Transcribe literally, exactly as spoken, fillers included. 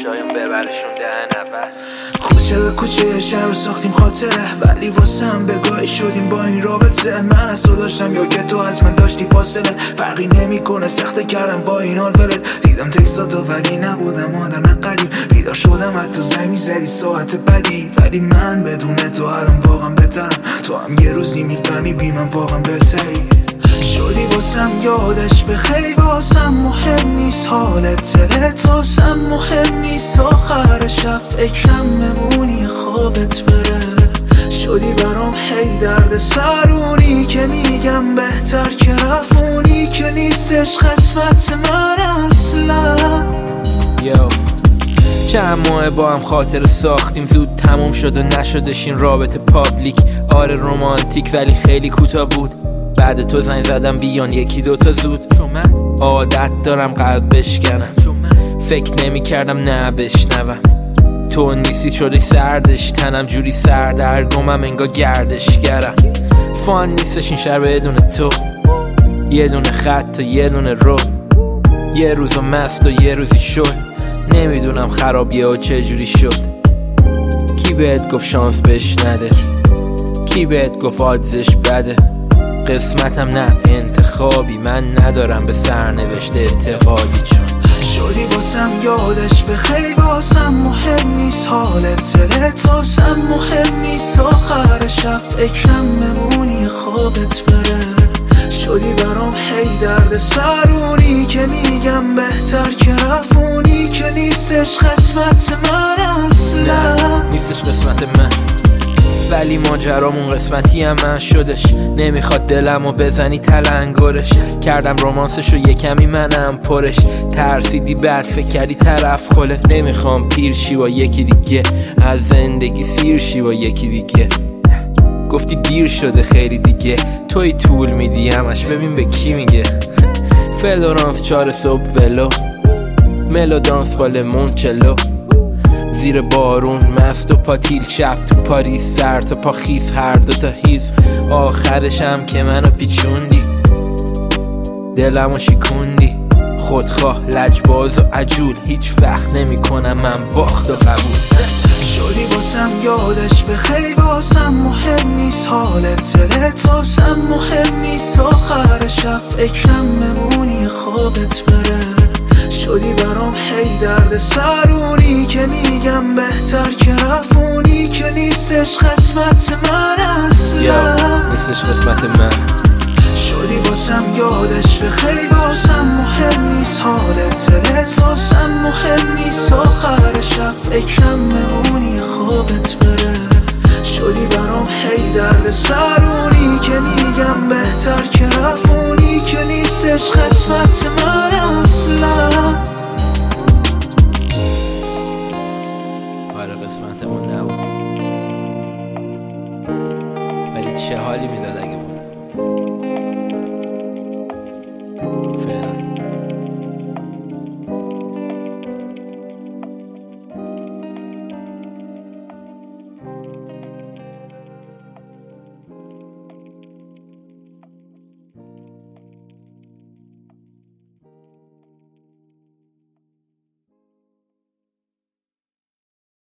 شایم ببرشون دهن اول. کوچه به کوچه شهر ساختیم خاطره، ولی واسم بگاهی شدیم با این رابطه. من از تو داشتم یا که تو از من داشتی فاصله، فرقی نمیکنه سخته کردم با این حال ولت. دیدم تکستاتو ولی نبودم آدم قدیم، بیدار شدم حتی زنگ میزدی ساعت بدی، ولی من بدون تو الان واقعا بهترم. تو هم یه روزی میفهمی بی من واقعا بهتری. شدی واسم یادش به خیر، واسم مهم نیست حالت دلت، واسم مهم نیست آخر شب فکرم بمونی خوابت بره. شدی برام هی درد سرونی که میگم بهتر که رفونی، که نیستش قسمت من اصلا. یو چند ماه با هم خاطر ساختیم، زود تموم شد و نشدش این رابطه پابلیک. آره رومانتیک ولی خیلی کوتاه بود، بعد تو زنگ زدم بیان یکی دوتا زود. چون من عادت دارم قلب بشکنم، چون من فکر نمی کردم نه بشنوم. تو نیستی شدی سردش، تنم جوری سردرگمم انگار گردشگرم. فان نیستش این شهر بدون تو، یه دونه خط و یه دونه رو، یه روزو مست و یه روزی شد. نمیدونم خرابیه و چه جوری شد. کی بهت گفت شانس بهش نده، کی بهت گفت آدزش بده. قسمتم نه انتخابی، من ندارم به سرنوشت اعتقادی. چون شدی واسم یادش به خیر، واسم مهم نیست حالت دلت، واسم مهم نیست آخر شب فکرم بمونی خوابت بره. شدی برام هی درد سرونی که میگم بهتر که رفونی، که نیستش قسمت من اصلا. نه نیستش قسمت من، ولی ماجرامون قسمتی هم من شدش. نمیخواد دلمو بزنی تلنگرش، کردم رومانسشو یه کمی منم پرش. ترسیدی بعد فکر کردی طرف خله، نمیخوام پیر شی با یکی دیگه، از زندگی سیر شی با یکی دیگه. گفتی دیر شده خیلی دیگه، توی طول میدی همش ببین به کی میگه. فلورانس چهار صبح ولو، ملودانس با لیمونچلو، زیر بارون مست و پاتیل، شب تو پاریس سر تا پا خیس، هر دوتا هیز. آخرشم که منو پیچوندی، دلمو شکوندی. خودخواه لجباز و عجول، هیچ وقت نمی کنم من باخت و قبول. شدی واسم یادش به خیر، واسم مهم نیست حالت دلت، واسم مهم نیست آخر شب فکرم بمونی خوابت بره. شدی برام هی درد سرونی که میگم بهتر که رفونی، که نیستش قسمت من اصلا. نیستش قسمت من. شدی واسم یادش به خیر، واسم مهم نیست حالت دلت، واسم مهم نیست آخر شب فکرم بمونی خوابت بره. شدی برام هی درد سرونی که میگم بهتر که رفونی، که نیستش قسمت من.